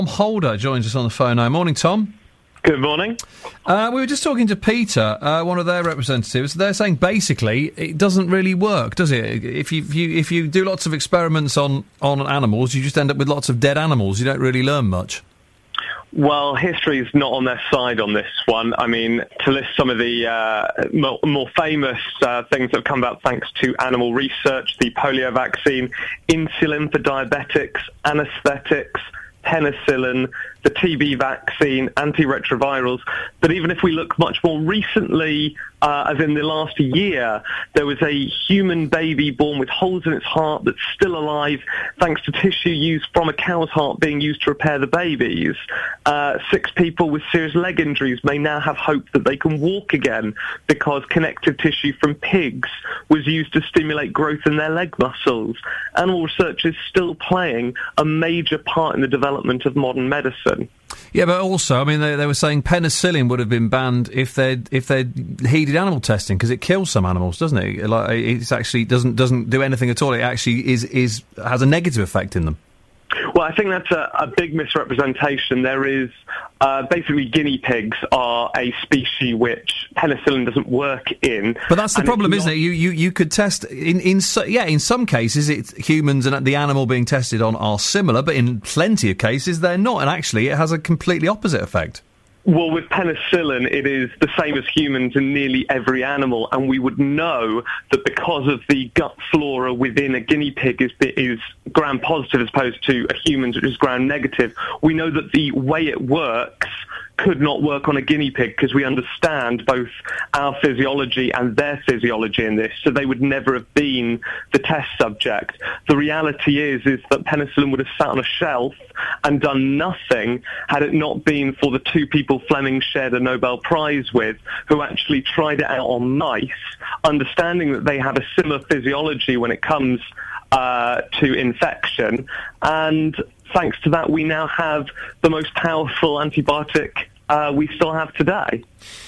Tom Holder joins us on the phone now. Morning, Tom. Good morning. We were just talking to Peter, one of their representatives. They're saying basically it doesn't really work, does it? If you do lots of experiments on animals, you just end up with lots of dead animals. You don't really learn much. Well, history is not on their side on this one. I mean, to list some of the more famous things that have come about thanks to animal research, the polio vaccine, insulin for diabetics, anaesthetics, penicillin, the TB vaccine, antiretrovirals. But even if we look much more recently, as in the last year, there was a human baby born with holes in its heart that's still alive thanks to tissue used from a cow's heart being used to repair the babies. 6 people with serious leg injuries may now have hope that they can walk again because connective tissue from pigs was used to stimulate growth in their leg muscles. Animal research is still playing a major part in the development of modern medicine. Yeah, but also, I mean, they were saying penicillin would have been banned if they'd heeded animal testing because it kills some animals, doesn't it? Like, it's actually doesn't do anything at all. It actually has a negative effect in them. Well, I think that's a big misrepresentation. There is basically guinea pigs are a species which penicillin doesn't work in. But that's the problem, isn't it? You could test in some cases humans and the animal being tested on are similar, but in plenty of cases they're not, and actually it has a completely opposite effect. Well, with penicillin, it is the same as humans in nearly every animal, and we would know that because of the gut flora within a guinea pig is gram-positive as opposed to a human's, which is gram-negative. We know that the way it works could not work on a guinea pig because we understand both our physiology and their physiology in this, so they would never have been the test subject. The reality is that penicillin would have sat on a shelf and done nothing had it not been for the 2 people Fleming shared a Nobel Prize with who actually tried it out on mice, understanding that they have a similar physiology when it comes to infection, and thanks to that we now have the most powerful antibiotic we still have today.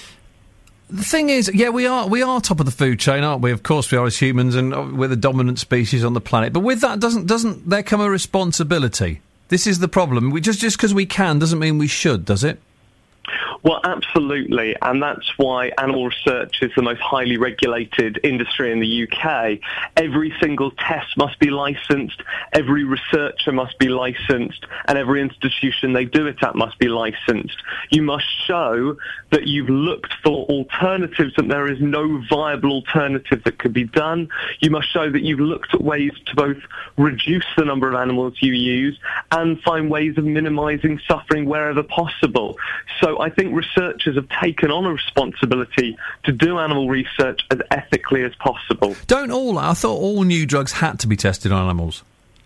The thing is, yeah, we are top of the food chain, aren't we? Of course we are as humans, and we're the dominant species on the planet. But with that, doesn't there come a responsibility? This is the problem. Just because we can doesn't mean we should, does it? Well, absolutely, and that's why animal research is the most highly regulated industry in the UK. Every single test must be licensed, every researcher must be licensed, and every institution they do it at must be licensed. You must show that you've looked for alternatives, that there is no viable alternative that could be done. You must show that you've looked at ways to both reduce the number of animals you use and find ways of minimising suffering wherever possible. So I think researchers have taken on a responsibility to do animal research as ethically as possible. I thought all new drugs had to be tested on animals.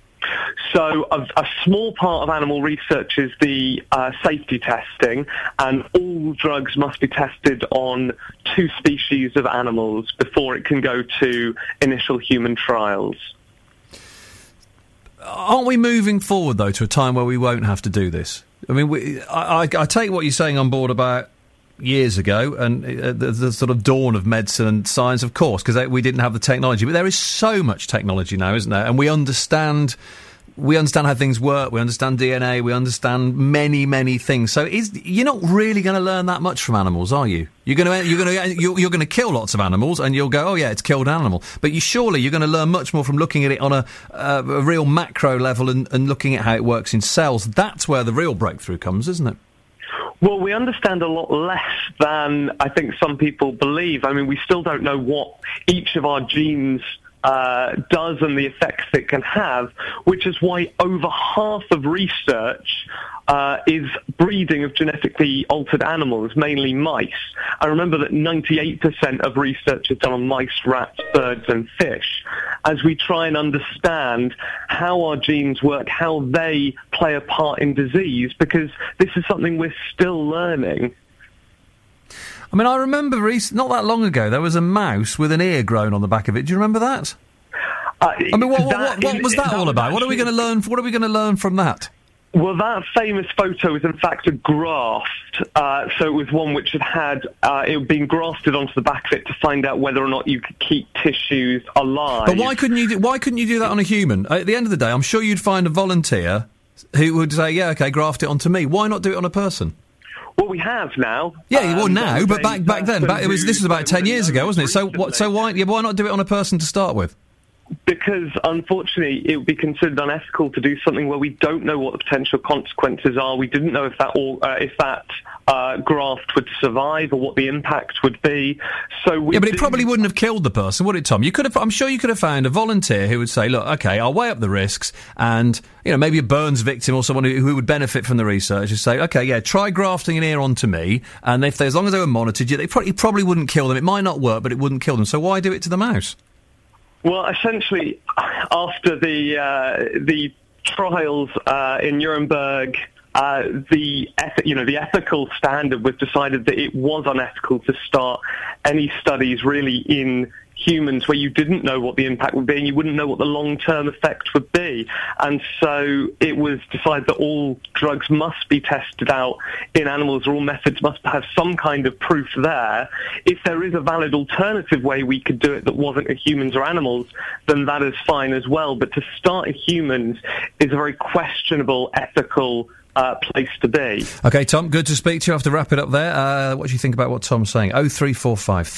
So a small part of animal research is the safety testing, and all drugs must be tested on 2 species of animals before it can go to initial human trials. Aren't we moving forward, though, to a time where we won't have to do this? I mean, I take what you're saying on board about years ago and the sort of dawn of medicine and science, of course, because we didn't have the technology. But there is so much technology now, isn't there? And we understand how things work. We understand DNA. We understand many, many things. So you're not really going to learn that much from animals, are you? You're going to kill lots of animals, and you'll go, oh yeah, it's killed an animal. But you're going to learn much more from looking at it on a real macro level and looking at how it works in cells. That's where the real breakthrough comes, isn't it? Well, we understand a lot less than I think some people believe. I mean, we still don't know what each of our genes does and the effects it can have, which is why over half of research is breeding of genetically altered animals, mainly mice. I remember that 98% of research is done on mice, rats, birds and fish, as we try and understand how our genes work, how they play a part in disease, because this is something we're still learning. I mean, I remember not that long ago, there was a mouse with an ear grown on the back of it. Do you remember that? I mean, what was that all about? What are we going to learn? What are we going to learn from that? Well, that famous photo was in fact a graft. So it was one which had it been grafted onto the back of it to find out whether or not you could keep tissues alive. But why couldn't you do that on a human? At the end of the day, I'm sure you'd find a volunteer who would say, yeah, OK, graft it onto me. Why not do it on a person? Well, we have now. Yeah, well, now, but back then, this was about 10 years ago, wasn't it? So why not do it on a person to start with? Because, unfortunately, it would be considered unethical to do something where we don't know what the potential consequences are. We didn't know if that graft would survive or what the impact would be. But it probably wouldn't have killed the person, would it, Tom? I'm sure you could have found a volunteer who would say, look, OK, I'll weigh up the risks, and, maybe a burns victim or someone who would benefit from the research and say, OK, yeah, try grafting an ear onto me, and as long as they were monitored, it probably wouldn't kill them. It might not work, but it wouldn't kill them. So why do it to the mouse? Well, essentially, after the trials in Nuremberg, the ethical standard was decided that it was unethical to start any studies really in humans where you didn't know what the impact would be and you wouldn't know what the long-term effect would be. And so it was decided that all drugs must be tested out in animals, or all methods must have some kind of proof there. If there is a valid alternative way we could do it that wasn't in humans or animals, then that is fine as well. But to start in humans is a very questionable ethical place to be. OK, Tom, good to speak to you. I have to wrap it up there. What do you think about what Tom's saying? 0345